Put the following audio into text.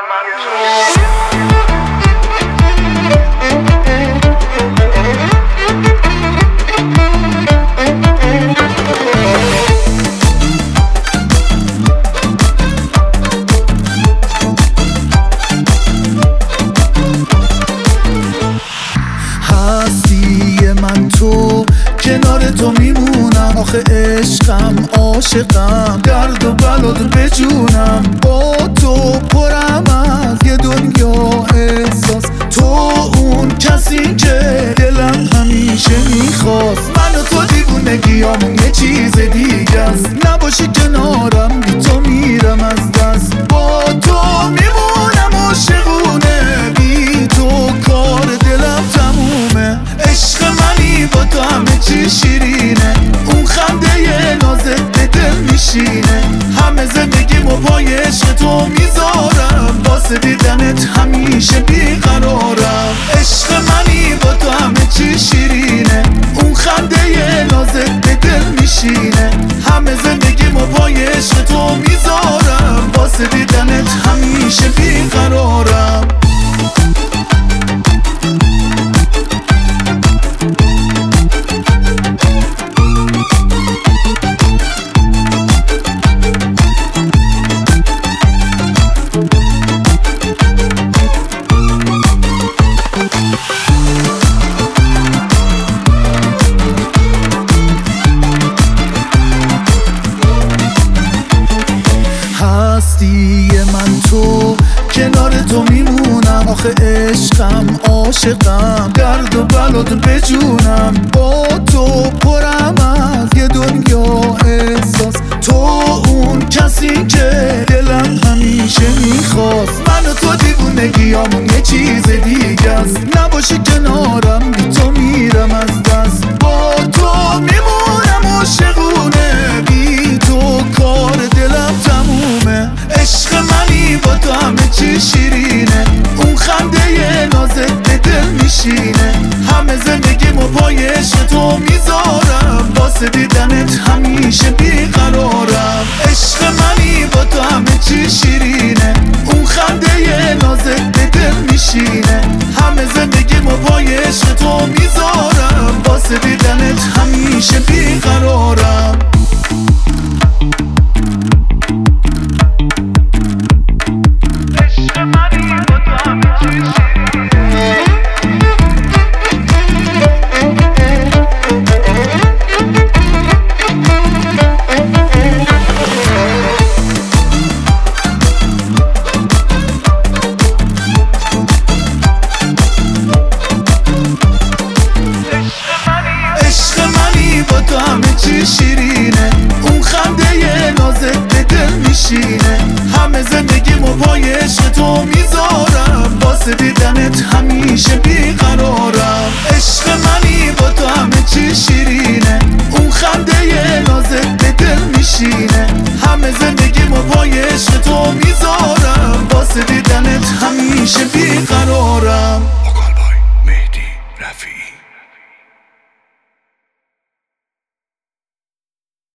من تو کنار تو میمونم، آخه عشقم عاشقم، درد و بلات بجونم. با تو پرم از یه دنیا احساس، تو اون کسی که دلم همیشه میخواست. من و تو دیوونگیامون یه چیز دیگه است، نباشی کنارم بی تو میرم از دست. با تو میمونم عاشقونه، بی تو کار دلم تمومه. عشق منی با تو همه چی شیرینه، اون خنده نازت به دل میشینه. همه زندگیمو پای عشق تو میذارم، واسه دیدنت همیشه بیقرارم. عشق منی با تو همه چی شیرینه، اون خنده نازت به دل میشینه. همه زندگیمو پای عشق تو میذارم، واسه دیدنت همیشه بیقرارم. من تو کنار تو میمونم، آخه عشقم عاشقم، درد و بلات بجونم. با تو پرم از یه دنیا احساس، تو اون کسی که دلم همیشه میخواست. من و تو دیوونگیامون یه چیز دیگه است، نباشی کنارم بی تو میرم از دست. با تو میمونم عاشقونه، بی تو کار دلم تمومه. عشق منی با تو همه چی شیرینه، اون خنده نازت به دل میشینه. همه زندگیمو پای عشق تو میذارم، واسه دیدنت همیشه بیقرارم. عشق منی با تو همه چی شیرینه، اون خنده نازت به دل میشینه. همه زندگیمو پای عشق تو میذارم، واسه دیدنت همیشه بیقرارم. شیرینه، اون خنده نازت به دل میشینه. همه زندگیمو پای عشق تو میذارم، واسه دیدنت همیشه